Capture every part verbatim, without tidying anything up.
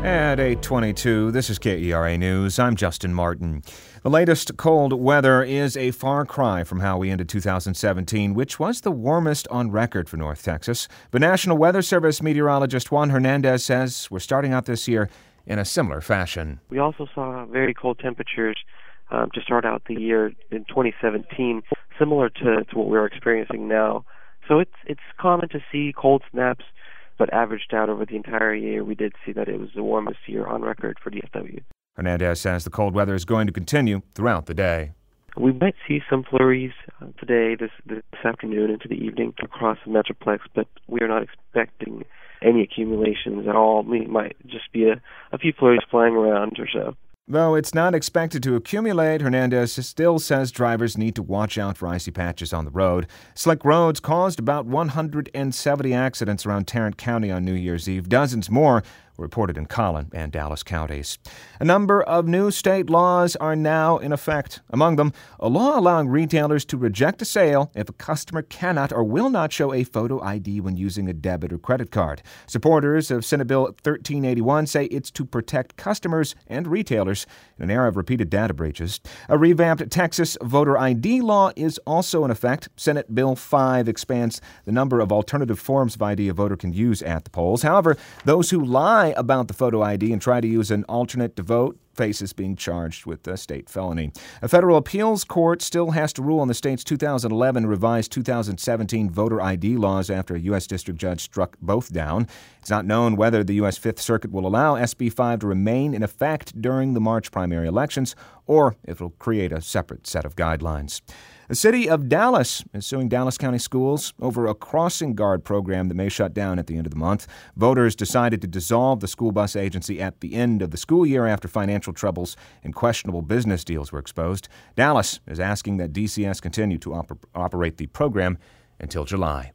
At eight twenty-two, this is K E R A News. I'm Justin Martin. The latest cold weather is a far cry from how we ended two thousand seventeen, which was the warmest on record for North Texas. But National Weather Service meteorologist Juan Hernandez says we're starting out this year in a similar fashion. We also saw very cold temperatures um, to start out the year in twenty seventeen, similar to, to what we're experiencing now. So it's it's common to see cold snaps, but averaged out over the entire year, we did see that it was the warmest year on record for D F W. Hernandez says the cold weather is going to continue throughout the day. We might see some flurries uh, today, this, this afternoon, into the evening across the Metroplex, but we are not expecting any accumulations at all. We might just be a, a few flurries flying around or so. Though it's not expected to accumulate, Hernandez still says drivers need to watch out for icy patches on the road. Slick roads caused about one hundred seventy accidents around Tarrant County on New Year's Eve. Dozens more were reported in Collin and Dallas counties. A number of new state laws are now in effect. Among them, a law allowing retailers to reject a sale if a customer cannot or will not show a photo I D when using a debit or credit card. Supporters of Senate Bill thirteen eighty-one say it's to protect customers and retailers in an era of repeated data breaches. A revamped Texas voter I D law is also in effect. Senate Bill five expands the number of alternative forms of I D a voter can use at the polls. However, those who lie about the photo I D and try to use an alternate to vote faces being charged with a state felony. A federal appeals court still has to rule on the state's two thousand eleven revised two thousand seventeen voter I D laws after a U S district judge struck both down. It's not known whether the U S Fifth Circuit will allow S B five to remain in effect during the March primary elections or if it will create a separate set of guidelines. The city of Dallas is suing Dallas County Schools over a crossing guard program that may shut down at the end of the month. Voters decided to dissolve the school bus agency at the end of the school year after financial troubles and questionable business deals were exposed. Dallas is asking that D C S continue to op- operate the program until July.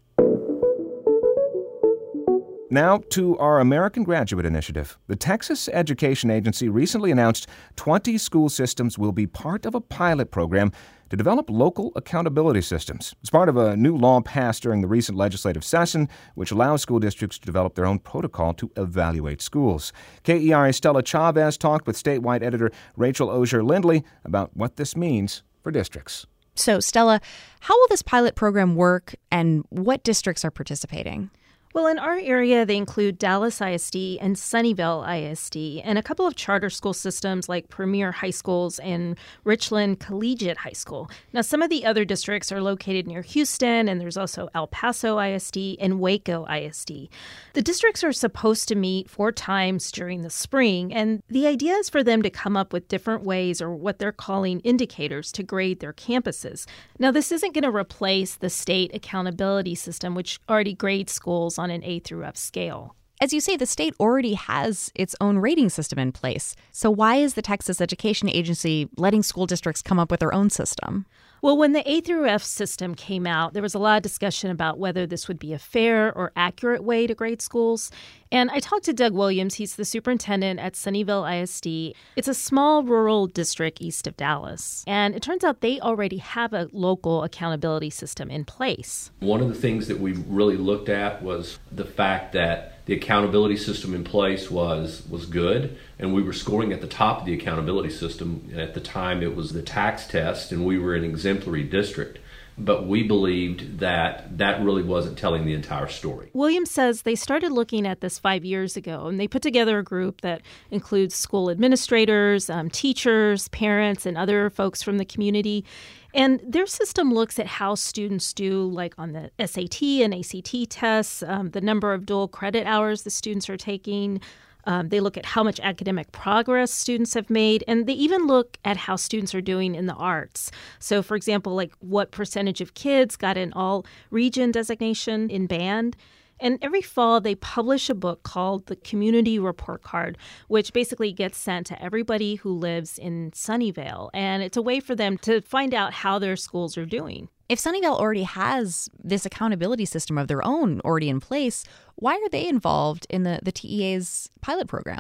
Now to our American Graduate Initiative. The Texas Education Agency recently announced twenty school systems will be part of a pilot program to develop local accountability systems. It's part of a new law passed during the recent legislative session, which allows school districts to develop their own protocol to evaluate schools. K E R A's Stella Chavez talked with statewide editor Rachel Osier-Lindley about what this means for districts. So, Stella, how will this pilot program work and what districts are participating? Well, in our area, they include Dallas I S D and Sunnyvale I S D, and a couple of charter school systems like Premier High Schools and Richland Collegiate High School. Now, some of the other districts are located near Houston, and there's also El Paso I S D and Waco I S D. The districts are supposed to meet four times during the spring, and the idea is for them to come up with different ways, or what they're calling indicators, to grade their campuses. Now, this isn't going to replace the state accountability system, which already grades schools on an A through F scale. As you say, the state already has its own rating system in place. So why is the Texas Education Agency letting school districts come up with their own system? Well, when the A through F system came out, there was a lot of discussion about whether this would be a fair or accurate way to grade schools. And I talked to Doug Williams. He's the superintendent at Sunnyvale I S D. It's a small rural district east of Dallas. And it turns out they already have a local accountability system in place. One of the things that we really looked at was the fact that the accountability system in place was was good, and we were scoring at the top of the accountability system. At the time, it was the tax test, and we were an exemplary district. But we believed that that really wasn't telling the entire story. Williams says they started looking at this five years ago, and they put together a group that includes school administrators, um, teachers, parents, and other folks from the community. And their system looks at how students do, like on the S A T and A C T tests, um, the number of dual credit hours the students are taking. Um, they look at how much academic progress students have made, and they even look at how students are doing in the arts. So, for example, like what percentage of kids got an all-region designation in band. And every fall, they publish a book called the Community Report Card, which basically gets sent to everybody who lives in Sunnyvale. And it's a way for them to find out how their schools are doing. If Sunnyvale already has this accountability system of their own already in place, why are they involved in the, the T E A's pilot program?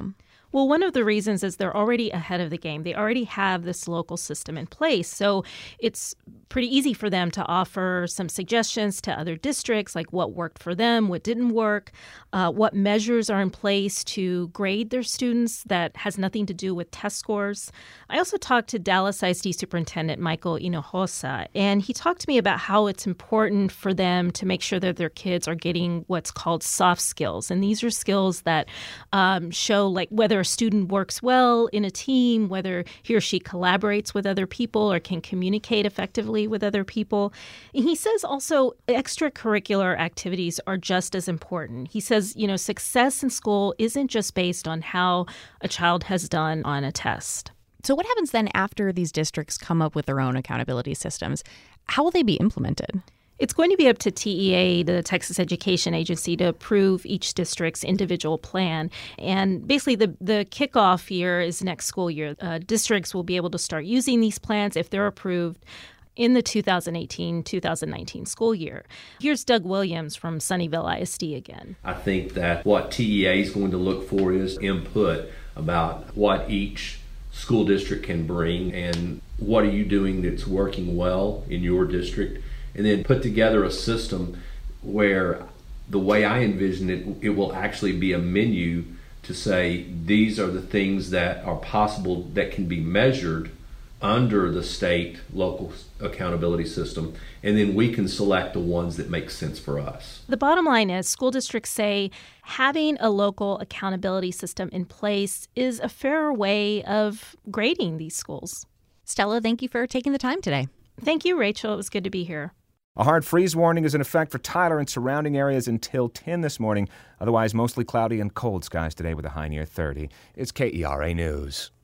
Well, one of the reasons is they're already ahead of the game. They already have this local system in place. So it's pretty easy for them to offer some suggestions to other districts, like what worked for them, what didn't work, uh, what measures are in place to grade their students that has nothing to do with test scores. I also talked to Dallas I S D Superintendent Michael Hinojosa, and he talked to me about how it's important for them to make sure that their kids are getting what's called soft skills. And these are skills that um, show like whether a student works well in a team, whether he or she collaborates with other people or can communicate effectively with other people. And he says also extracurricular activities are just as important. He says, you know, success in school isn't just based on how a child has done on a test. So what happens then after these districts come up with their own accountability systems? How will they be implemented? It's going to be up to T E A, the Texas Education Agency, to approve each district's individual plan. And basically, the, the kickoff year is next school year. Uh, districts will be able to start using these plans if they're approved in the two thousand eighteen two thousand nineteen school year. Here's Doug Williams from Sunnyvale I S D again. I think that what T E A is going to look for is input about what each school district can bring and what are you doing that's working well in your district, and then put together a system where the way I envision it, it will actually be a menu to say these are the things that are possible that can be measured under the state local accountability system, and then we can select the ones that make sense for us. The bottom line is school districts say having a local accountability system in place is a fairer way of grading these schools. Stella, thank you for taking the time today. Thank you, Rachel. It was good to be here. A hard freeze warning is in effect for Tyler and surrounding areas until ten this morning. Otherwise, mostly cloudy and cold skies today with a high near thirty. It's K E R A News.